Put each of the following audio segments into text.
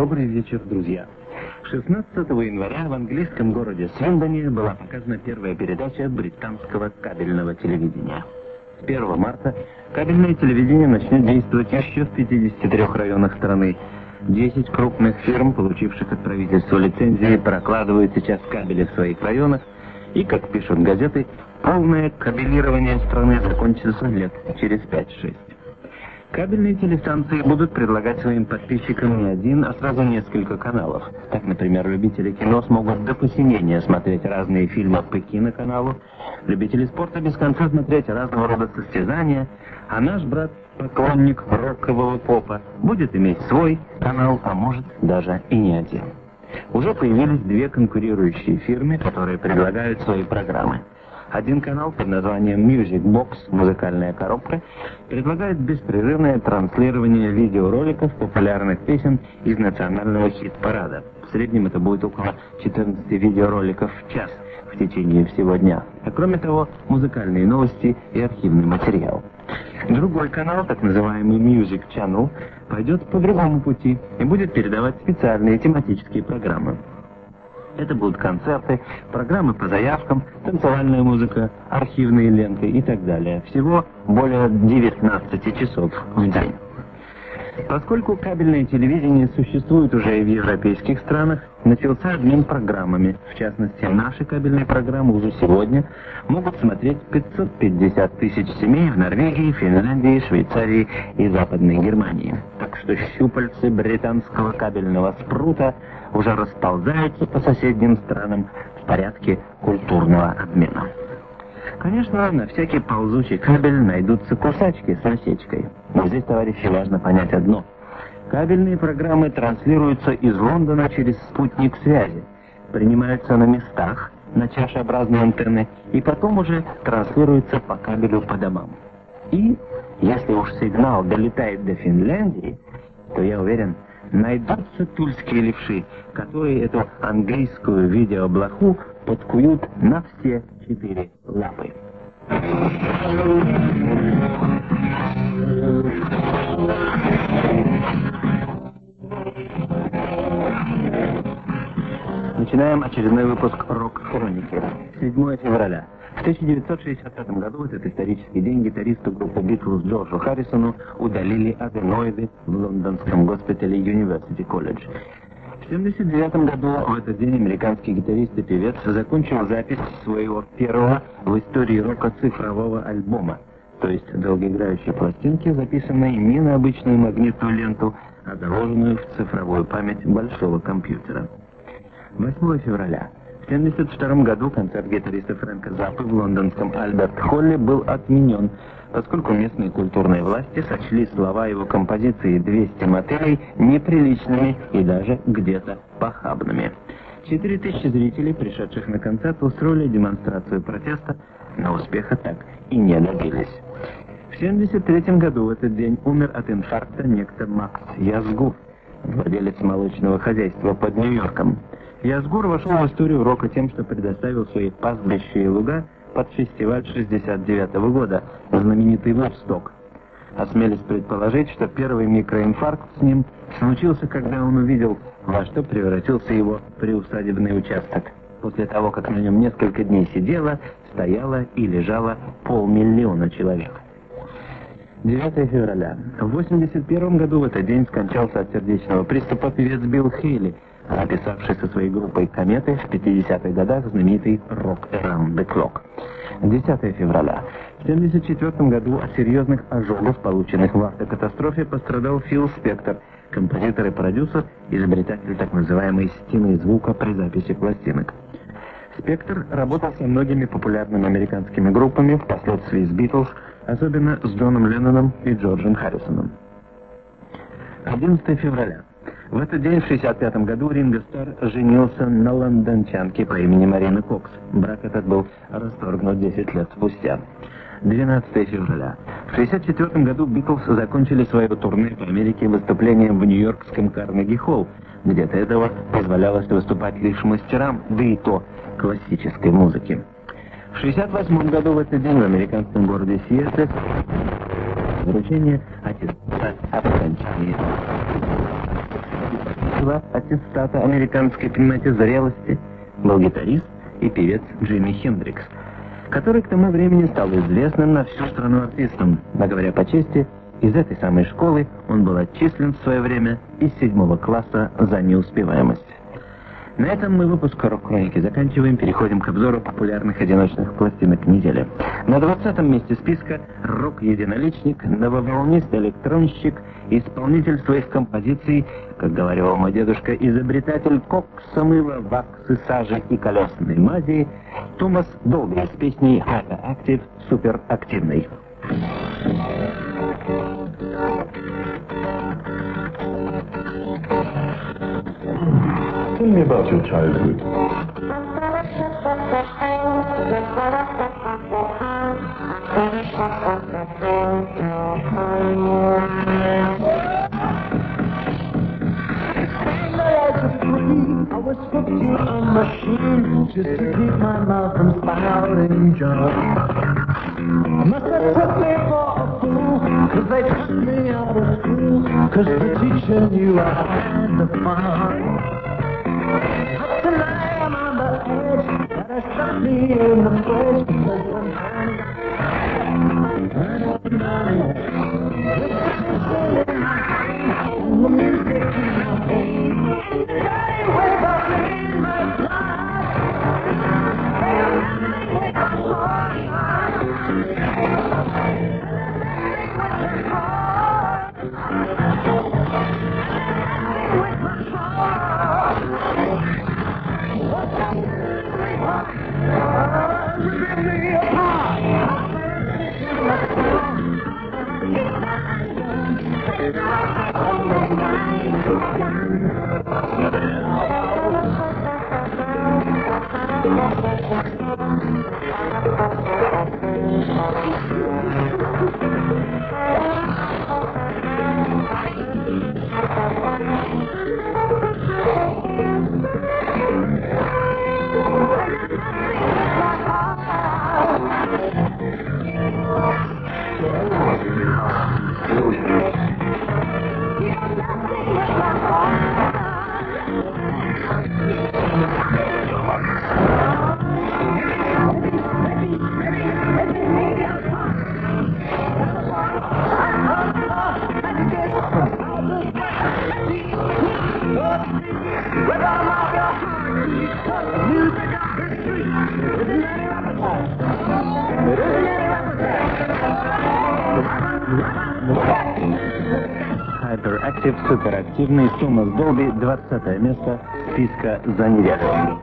Добрый вечер, друзья. 16 января в английском городе Свиндоне была показана первая передача британского кабельного телевидения. С 1 марта кабельное телевидение начнет действовать еще в 53 районах страны. 10 крупных фирм, получивших от правительства лицензии, прокладывают сейчас кабели в своих районах, и, как пишут газеты, полное кабелирование страны закончится лет через 5-6. Кабельные телестанции будут предлагать своим подписчикам не один, а сразу несколько каналов. Так, например, любители кино смогут до посинения смотреть разные фильмы по киноканалу, любители спорта без конца смотреть разного рода состязания, а наш брат, поклонник рокового попа, будет иметь свой канал, а может даже и не один. Уже появились две конкурирующие фирмы, которые предлагают свои программы. Один канал под названием Music Box, музыкальная коробка, предлагает беспрерывное транслирование видеороликов популярных песен из национального хит-парада. В среднем это будет около 14 видеороликов в час в течение всего дня. А кроме того, музыкальные новости и архивный материал. Другой канал, так называемый Music Channel, пойдет по другому пути и будет передавать специальные тематические программы. Это будут концерты, программы по заявкам, танцевальная музыка, архивные ленты и так далее. Всего более 19 часов в день. Поскольку кабельное телевидение существует уже и в европейских странах, начался обмен программами. В частности, наши кабельные программы уже сегодня могут смотреть 550 тысяч семей в Норвегии, Финляндии, Швейцарии и Западной Германии. Так что щупальцы британского кабельного спрута уже расползаются по соседним странам в порядке культурного обмена. Конечно, на всякий ползучий кабель найдутся кусачки с осечкой. Но здесь, товарищи, важно понять одно. Кабельные программы транслируются из Лондона через спутник связи, принимаются на местах, на чашеобразные антенны, и потом уже транслируются по кабелю по домам. И, если уж сигнал долетает до Финляндии, то, я уверен, найдутся тульские левши, которые эту английскую видеоблоху подкуют на все 4 лапы. Начинаем очередной выпуск «Рок-хроники». 7 февраля. В 1965 году, в этот исторический день, гитаристу группы Битлз Джорджу Харрисону удалили аденоиды в лондонском госпитале University College. В 1979 году, в этот день, американский гитарист и певец закончил запись своего первого в истории рока цифрового альбома, то есть долгоиграющей пластинки, записанной не на обычную магнитную ленту, а заложенную в цифровую память большого компьютера. 8 февраля. В 1972 году концерт гитариста Фрэнка Заппы в лондонском Альберт-Холле был отменен, поскольку местные культурные власти сочли слова его композиции «200 мотелей» неприличными и даже где-то похабными. 4000 зрителей, пришедших на концерт, устроили демонстрацию протеста, но успеха так и не добились. В 1973 году в этот день умер от инфаркта некто Макс Язгур, владелец молочного хозяйства под Нью-Йорком. Язгур вошел в историю рока тем, что предоставил свои пастбища и луга под фестиваль 1969 года, знаменитый Вудсток. Осмелюсь предположить, что первый микроинфаркт с ним случился, когда он увидел, во что превратился его приусадебный участок. После того, как на нем несколько дней сидело, стояло и лежало 500 000 человек. 9 февраля. В 1981 году в этот день скончался от сердечного приступа певец Билл Хейли, описавший со своей группой «Кометы» в 50-х годах знаменитый «Rock Around the Clock». 10 февраля. В 1974 году от серьезных ожогов, полученных в автокатастрофе, пострадал Фил Спектор, композитор и продюсер, изобретатель так называемой «стены звука» при записи пластинок. Спектор работал со многими популярными американскими группами, впоследствии с Битлз, особенно с Джоном Ленноном и Джорджем Харрисоном. 11 февраля. В этот день, в 1965 году, Ринго Старр женился на лондончанке по имени Марина Кокс. Брак этот был расторгнут 10 лет спустя. 12 февраля. В 1964 году Битлз закончили свое турне по Америке выступлением в нью-йоркском Карнеги-холл, где до этого позволялось выступать лишь мастерам, да и то классической музыки. В 1968 году в этот день в американском городе Сиэтле вручение аттестата об окончании высшего аттестата американской, понимаете, зрелости был гитарист и певец Джимми Хендрикс, который к тому времени стал известным на всю страну артистом. Но, говоря по чести, из этой самой школы он был отчислен в свое время из 7 класса за неуспеваемость. На этом мы выпуск «Рок-хроники» заканчиваем, переходим к обзору популярных одиночных пластинок недели. На 20-м месте списка рок-единоличник, нововолнист-электронщик, исполнитель своих композиций, как говорил мой дедушка, изобретатель кокса, мыла, ваксы, сажи и колесной мази, Томас Долби с песней «Hyperactive» суперактивный. Tell me about your childhood. I was hooked to a machine just to keep my mouth from spouting junk. Must have took me for a fool, 'cause they took me out of school, 'cause the teacher knew I had the fun. But tonight I'm on the edge, gotta shut me in the fridge, 'cause I'm running the music in my veins. Hyperactive, суперактивный, Томас Долби, 20 место списка за неделю.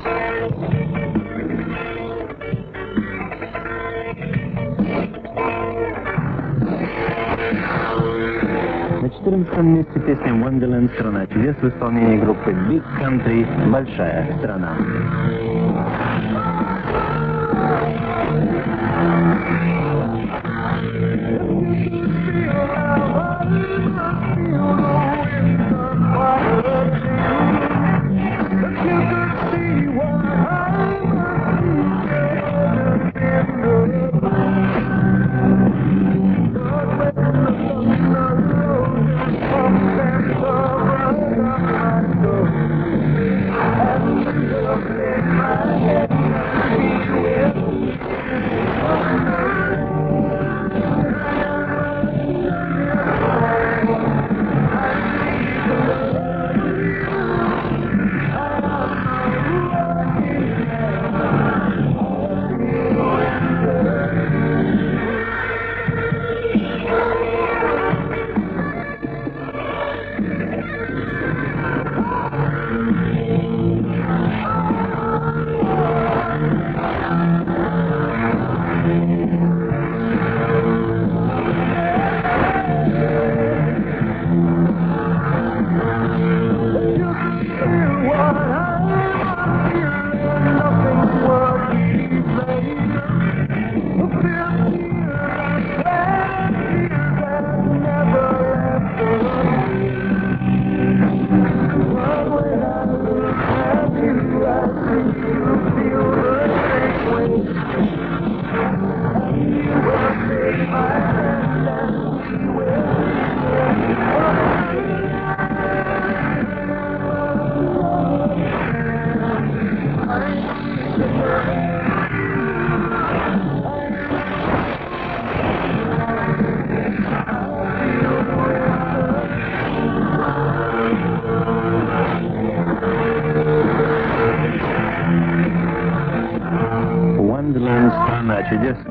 На 14 месте песня Wonderland «Страна чудес» в исполнении группы Big Country «Большая страна». I'm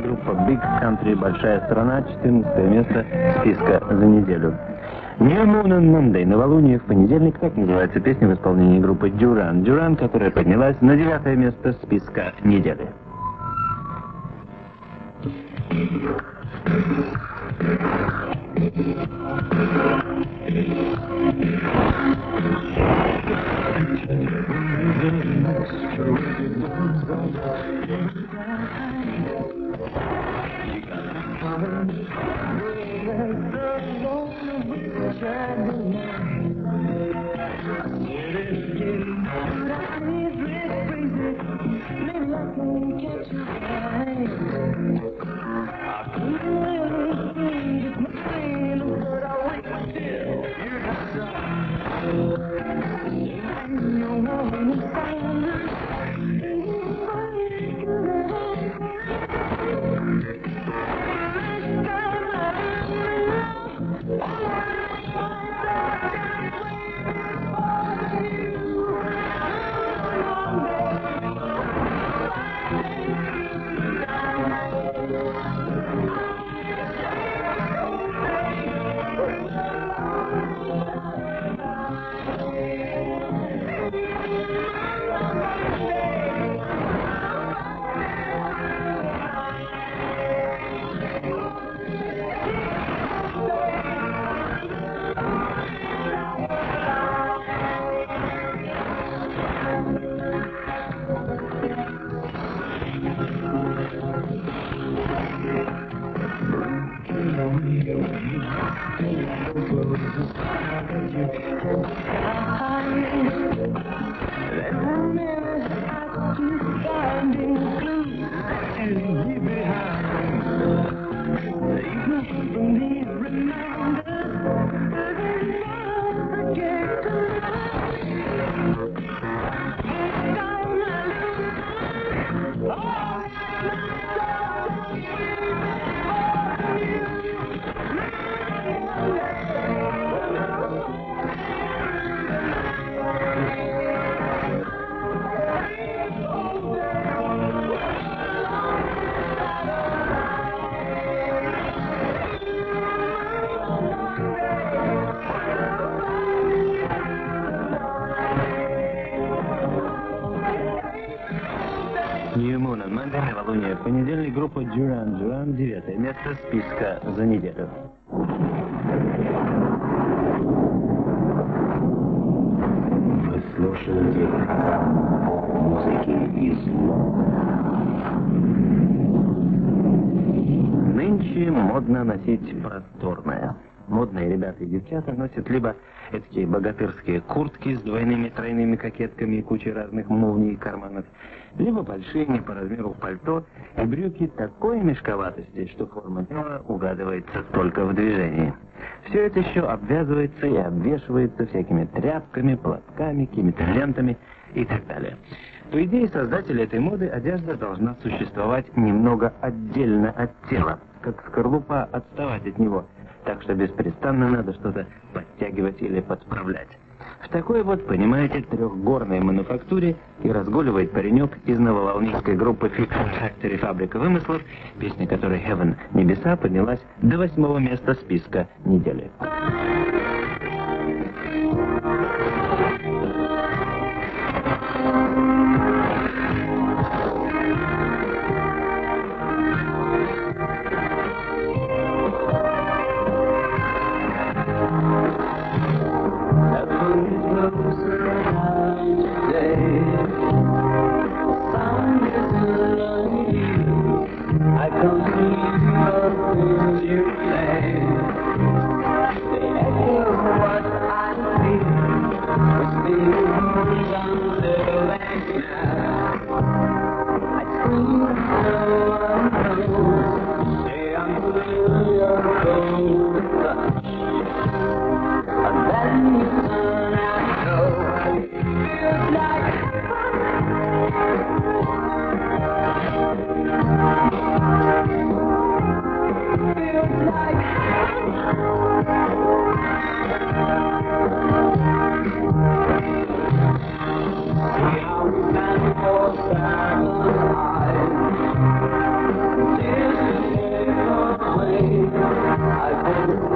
группа Big Country «Большая страна», 14 место списка за неделю. New Moon on Monday, новолуние в понедельник, так называется песня в исполнении группы Duran Duran, которая поднялась на 9 место списка недели. New Moon on Monday, новолуние в понедельник, группа Duran Duran, 9 место списка за неделю. Вы слушаете программу поп-музыки из Лондона. Нынче модно носить просторное. Модные ребята и девчата носят либо такие богатырские куртки с двойными тройными кокетками и кучей разных молний и карманов, либо большие не по размеру пальто и брюки такой мешковатости, что форма тела угадывается только в движении. Все это еще обвязывается и обвешивается всякими тряпками, платками, какими-то лентами и так далее. По идее создателя этой моды одежда должна существовать немного отдельно от тела, как скорлупа отставать от него, так что беспрестанно надо что-то подтягивать или подправлять. В такой вот, понимаете, трехгорной мануфактуре и разгуливает паренек из нововолнийской группы Fiction Factory «Фабрика вымыслов», песня которой «Heaven» «Небеса» поднялась до 8 места списка недели.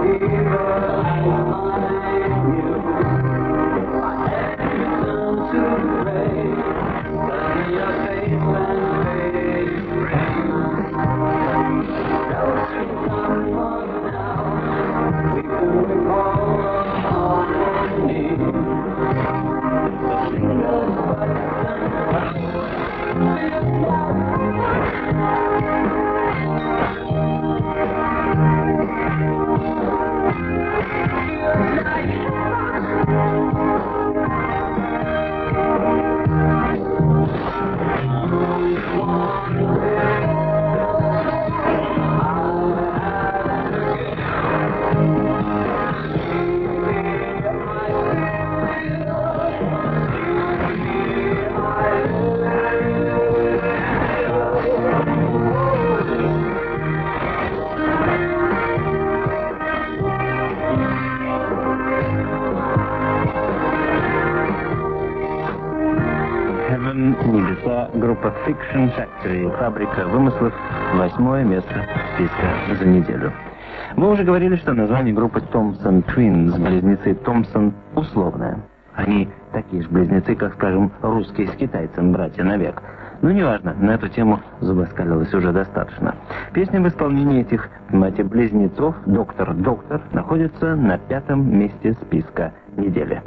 Небеса, группа Fiction Factory, фабрика вымыслов, 8-е место списка за неделю. Мы уже говорили, что название группы Thompson Twins, близнецы Томпсон, условное. Они такие же близнецы, как, скажем, русские с китайцем, братья навек. Но неважно, на эту тему зубоскалилось уже достаточно. Песня в исполнении этих, близнецов «Доктор, доктор» находится на 5-м месте списка недели.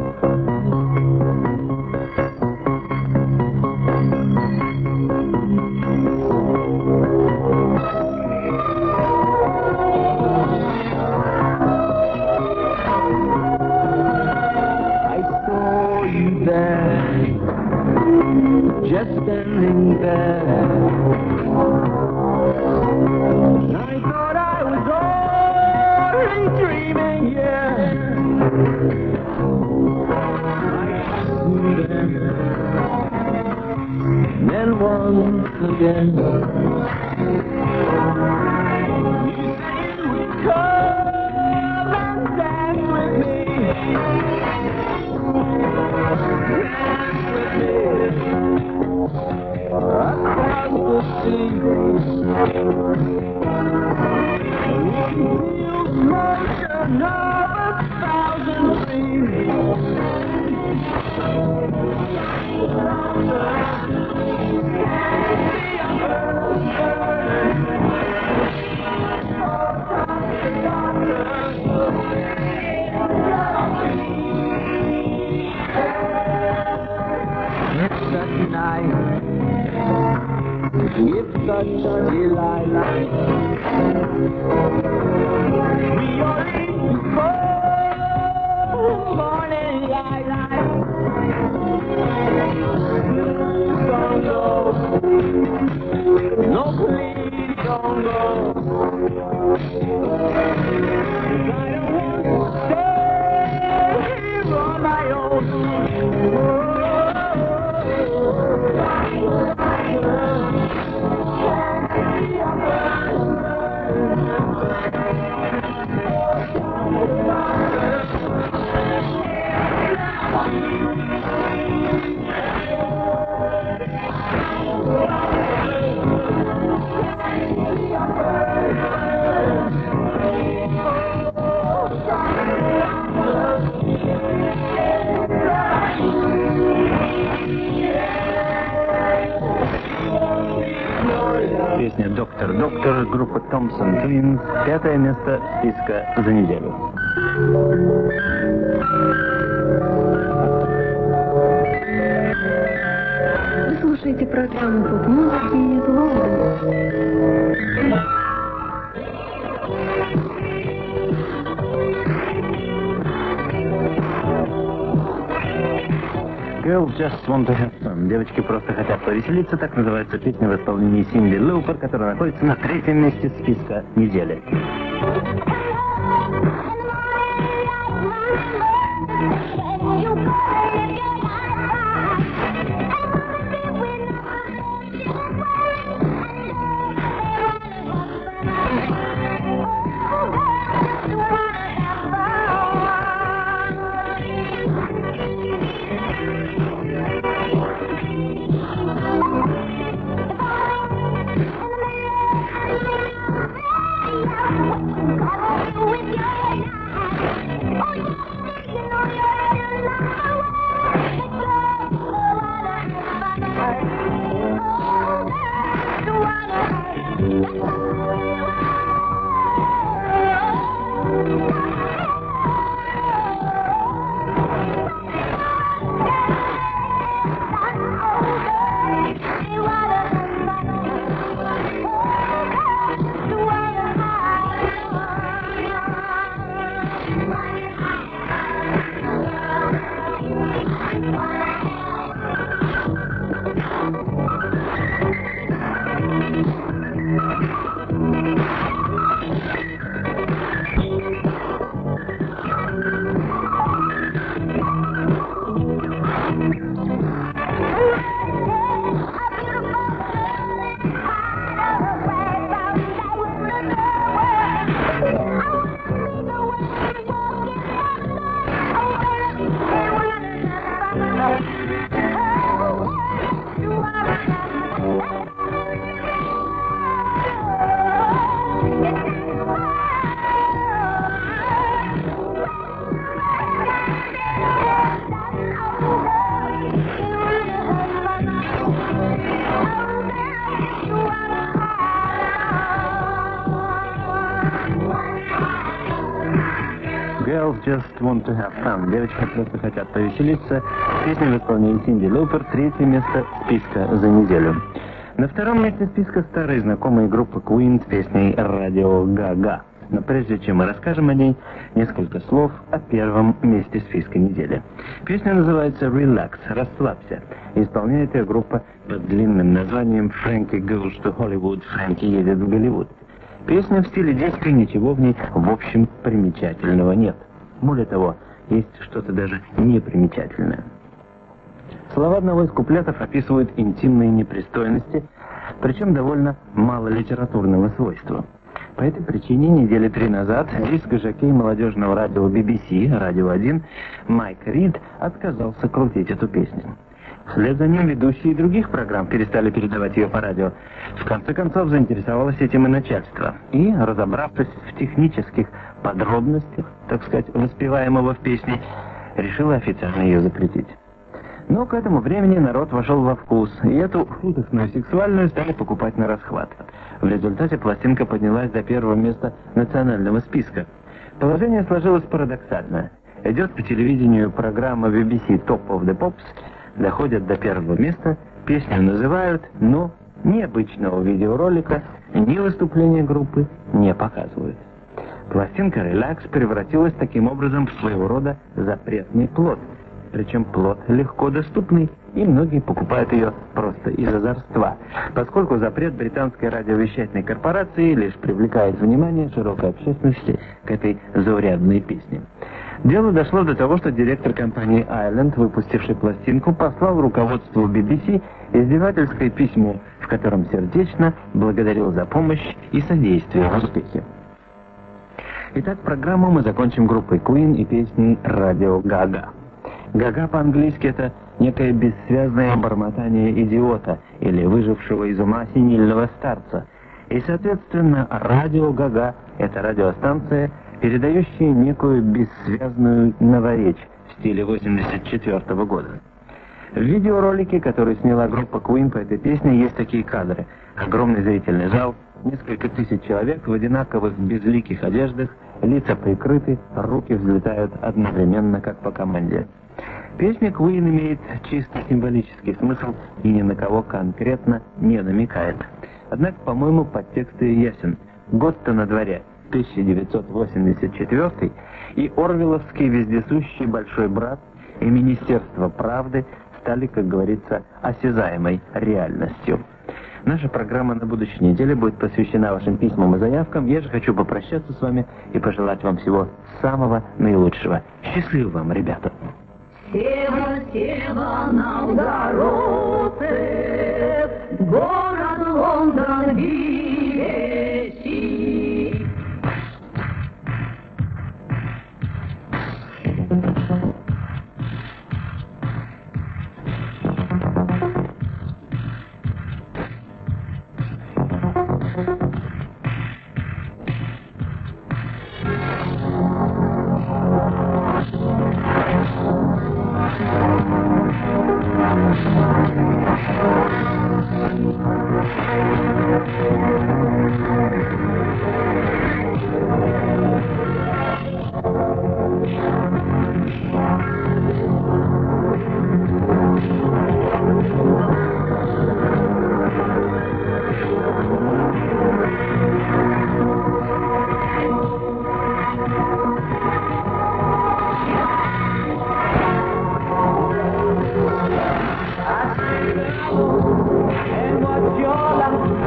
Just standing there, I thought I was only dreaming, yeah. I see them, then once again, you said we'd come and dance with me, dance with me. Across the sea, feels motion of 1,000 feet. It's at night. It's such a delight. We are in the morning light. Don't go. No, please don't go. I don't want to stay here on my own. Песня «Доктор, доктор», группа Thompson Twins, 5-е место списка за неделю. Вы слушаете программу «Поп-музыки» из Лондона. Girls Just Want to Have Fun. Девочки просто хотят повеселиться. Так называется песня в исполнении Синди Лоупер, которая находится на 3-м месте списка недели. With your Girls Just Want to Have Fun. Девочки просто хотят повеселиться. Песня в исполнении Синди Лупер. 3-е место списка за неделю. На 2-м месте списка старые знакомые группы Queen с песней «Radio Gaga». Но прежде чем мы расскажем о ней, несколько слов о 1-м месте списка недели. Песня называется «Relax», «Расслабься». Исполняет ее группа под длинным названием «Frankie Goes to Hollywood», «Фрэнки едет в Голливуд». Песня в стиле диска, ничего в ней в общем примечательного нет. Более того, есть что-то даже непримечательное. Слова одного из куплетов описывают интимные непристойности, причем довольно мало литературного свойства. По этой причине недели 3 назад диск-жокей молодежного радио BBC, Радио 1, Майк Рид отказался крутить эту песню. Вслед за ним ведущие других программ перестали передавать ее по радио. В конце концов заинтересовалось этим и начальство. И, разобравшись в технических подробностях, так сказать, воспеваемого в песне, решило официально ее запретить. Но к этому времени народ вошел во вкус, и эту шуточную сексуальную стали покупать на расхват. В результате пластинка поднялась до 1-го места национального списка. Положение сложилось парадоксально. Идет по телевидению программа BBC Top of the Pops, доходят до 1-го места, песню называют, но ни обычного видеоролика, ни выступления группы не показывают. Пластинка «Relax» превратилась таким образом в своего рода запретный плод. Причем плод легко доступный, и многие покупают ее просто из озорства, поскольку запрет британской радиовещательной корпорации лишь привлекает внимание широкой общественности к этой заурядной песне. Дело дошло до того, что директор компании Island, выпустивший пластинку, послал руководству BBC издевательское письмо, в котором сердечно благодарил за помощь и содействие в успехе. Итак, программу мы закончим группой Queen и песней «Radio Gaga». «Гага» по-английски — это некое бессвязное бормотание идиота или выжившего из ума сенильного старца. И, соответственно, «Радио Гага» — это радиостанция, передающая некую бессвязную новоречь в стиле 1984 года. В видеоролике, который сняла группа Queen по этой песне, есть такие кадры. Огромный зрительный зал, несколько тысяч человек в одинаковых безликих одеждах, лица прикрыты, руки взлетают одновременно, как по команде. Песня Queen имеет чисто символический смысл и ни на кого конкретно не намекает. Однако, по-моему, подтекст и ясен. Год-то на дворе 1984, и орвелловский вездесущий «Большой брат» и Министерство правды стали, как говорится, осязаемой реальностью. Наша программа на будущей неделе будет посвящена вашим письмам и заявкам. Я же хочу попрощаться с вами и пожелать вам всего самого наилучшего. Счастливо вам, ребята! Сева, Сева, на Угородце, город Лондон веси. And what's your life?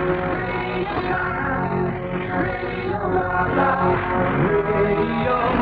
Radio